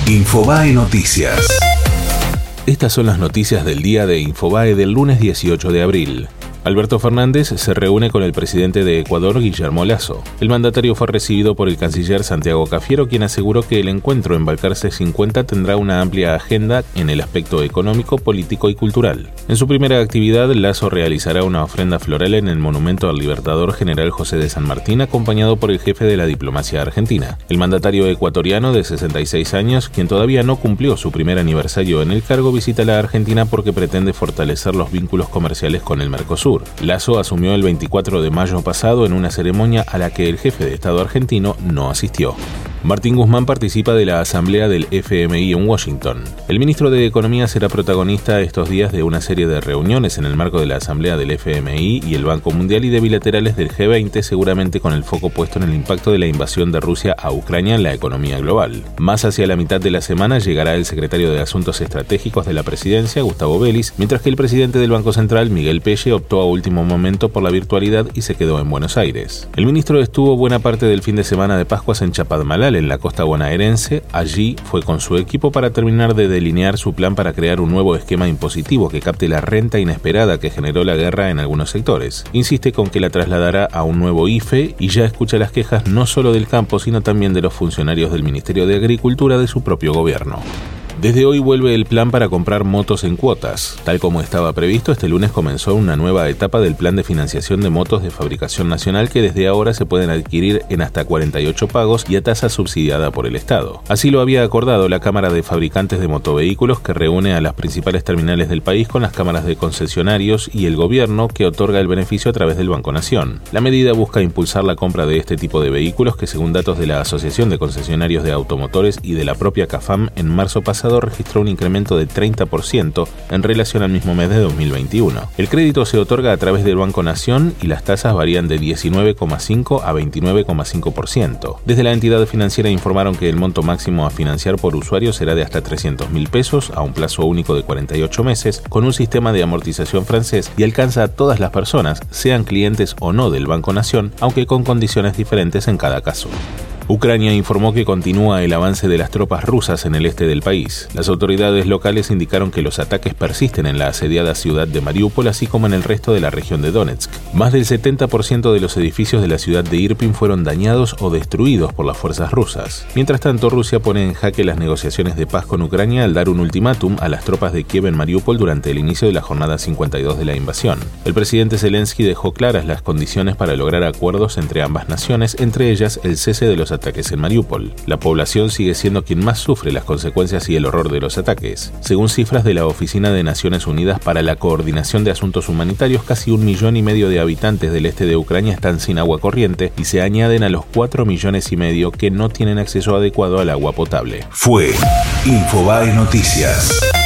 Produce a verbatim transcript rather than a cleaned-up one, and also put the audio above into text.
Infobae Noticias. Estas son las noticias del día de Infobae del lunes dieciocho de abril. Alberto Fernández se reúne con el presidente de Ecuador, Guillermo Lasso. El mandatario fue recibido por el canciller Santiago Cafiero, quien aseguró que el encuentro en Balcarce cincuenta tendrá una amplia agenda en el aspecto económico, político y cultural. En su primera actividad, Lasso realizará una ofrenda floral en el monumento al Libertador General José de San Martín, acompañado por el jefe de la diplomacia argentina. El mandatario ecuatoriano de sesenta y seis años, quien todavía no cumplió su primer aniversario en el cargo, visita la Argentina porque pretende fortalecer los vínculos comerciales con el Mercosur. Lasso asumió el veinticuatro de mayo pasado en una ceremonia a la que el jefe de Estado argentino no asistió. Martín Guzmán participa de la asamblea del F M I en Washington. El ministro de Economía será protagonista estos días de una serie de reuniones en el marco de la asamblea del F M I y el Banco Mundial y de bilaterales del G veinte, seguramente con el foco puesto en el impacto de la invasión de Rusia a Ucrania en la economía global. Más hacia la mitad de la semana llegará el secretario de Asuntos Estratégicos de la Presidencia, Gustavo Vélez, mientras que el presidente del Banco Central, Miguel Pelle, optó a último momento por la virtualidad y se quedó en Buenos Aires. El ministro estuvo buena parte del fin de semana de Pascuas en Chapadmalal, en la costa bonaerense. Allí fue con su equipo para terminar de delinear su plan para crear un nuevo esquema impositivo que capte la renta inesperada que generó la guerra en algunos sectores. Insiste con que la trasladará a un nuevo I F E y ya escucha las quejas no solo del campo, sino también de los funcionarios del Ministerio de Agricultura de su propio gobierno. Desde hoy vuelve el plan para comprar motos en cuotas. Tal como estaba previsto, este lunes comenzó una nueva etapa del plan de financiación de motos de fabricación nacional que desde ahora se pueden adquirir en hasta cuarenta y ocho pagos y a tasa subsidiada por el Estado. Así lo había acordado la Cámara de Fabricantes de Motovehículos, que reúne a las principales terminales del país con las cámaras de concesionarios y el gobierno, que otorga el beneficio a través del Banco Nación. La medida busca impulsar la compra de este tipo de vehículos que, según datos de la Asociación de Concesionarios de Automotores y de la propia CAFAM, en marzo pasado registró un incremento de treinta por ciento en relación al mismo mes de dos mil veintiuno. El crédito se otorga a través del Banco Nación y las tasas varían de diecinueve coma cinco a veintinueve coma cinco por ciento. Desde la entidad financiera informaron que el monto máximo a financiar por usuario será de hasta trescientos mil pesos a un plazo único de cuarenta y ocho meses, con un sistema de amortización francés, y alcanza a todas las personas, sean clientes o no del Banco Nación, aunque con condiciones diferentes en cada caso. Ucrania informó que continúa el avance de las tropas rusas en el este del país. Las autoridades locales indicaron que los ataques persisten en la asediada ciudad de Mariúpol, así como en el resto de la región de Donetsk. Más del setenta por ciento de los edificios de la ciudad de Irpin fueron dañados o destruidos por las fuerzas rusas. Mientras tanto, Rusia pone en jaque las negociaciones de paz con Ucrania al dar un ultimátum a las tropas de Kiev en Mariúpol durante el inicio de la jornada cincuenta y dos de la invasión. El presidente Zelensky dejó claras las condiciones para lograr acuerdos entre ambas naciones, entre ellas el cese de los ataques en Mariúpol. La población sigue siendo quien más sufre las consecuencias y el horror de los ataques. Según cifras de la Oficina de Naciones Unidas para la Coordinación de Asuntos Humanitarios, casi un millón y medio de habitantes del este de Ucrania están sin agua corriente y se añaden a los cuatro millones y medio que no tienen acceso adecuado al agua potable. Fue Infobae Noticias.